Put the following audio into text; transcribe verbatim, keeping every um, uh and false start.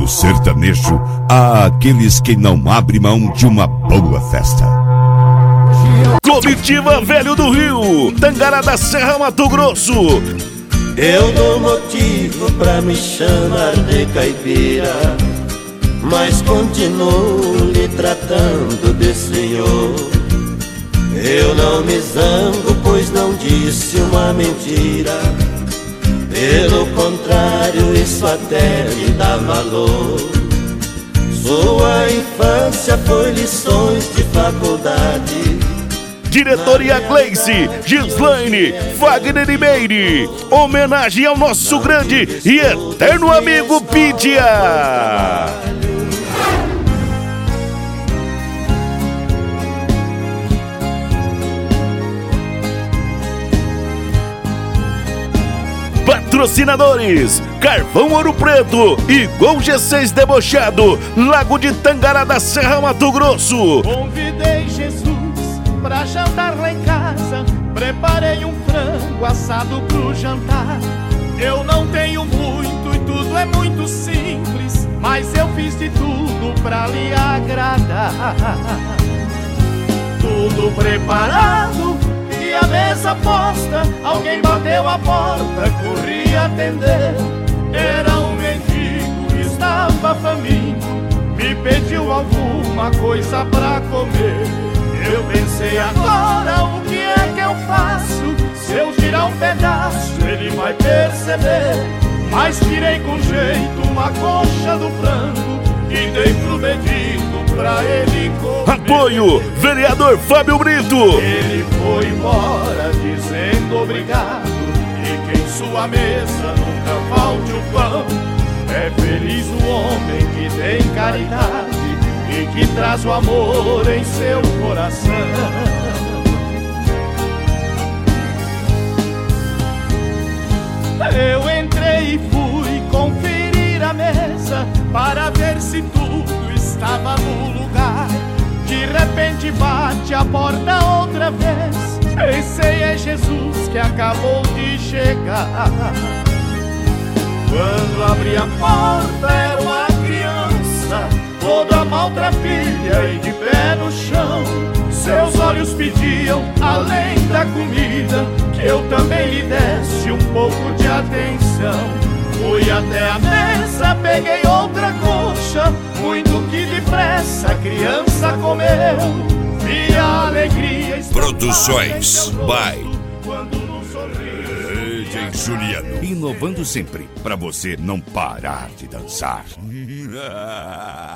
do sertanejo àqueles que não abrem mão de uma boa festa. Comitiva Velho do Rio, Tangará da Serra, Mato Grosso. Eu dou motivo pra me chamar de caipira, mas continuo lhe tratando de senhor. Eu não me zango, pois não disse uma mentira. Pelo contrário, isso até me dá valor. Sua infância foi lições de faculdade. Diretoria Gleice, Gislaine, Wagner e Meire. Homenagem ao nosso grande e eterno amigo Pidia. Patrocinadores: Carvão Ouro Preto e Gol G seis Debochado, Lago de Tangará da Serra, Mato Grosso. Convidei Jesus pra jantar lá em casa, preparei um frango assado pro jantar. Eu não tenho muito e tudo é muito simples, mas eu fiz de tudo pra lhe agradar. Tudo preparado e a mesa posta, alguém bateu a porta, corri atender. Era um mendigo que estava faminto, me pediu alguma coisa pra comer. Eu pensei, agora o que é que eu faço? Se eu tirar um pedaço, ele vai perceber. Mas tirei com jeito uma coxa do frango e dei pro mendigo pra ele comer. Apoio, vereador Fábio Brito. Ele foi embora dizendo obrigado, e que em sua mesa nunca falte o pão. É feliz o homem que tem caridade e que traz o amor em seu coração. Eu entrei e fui conferir a mesa para ver se tudo estava no lugar. De repente bate a porta outra vez. Pensei, é Jesus que acabou de chegar. Quando abri a porta era uma criança, toda maltrapilha e de pé no chão. Seus olhos pediam, além da comida, que eu também lhe desse um pouco de atenção. Fui até a mesa, peguei outra coxa, muito que depressa a criança comeu. Vi a alegria. Produções by quando não sorri. D J Juliano, inovando sempre pra você não parar de dançar.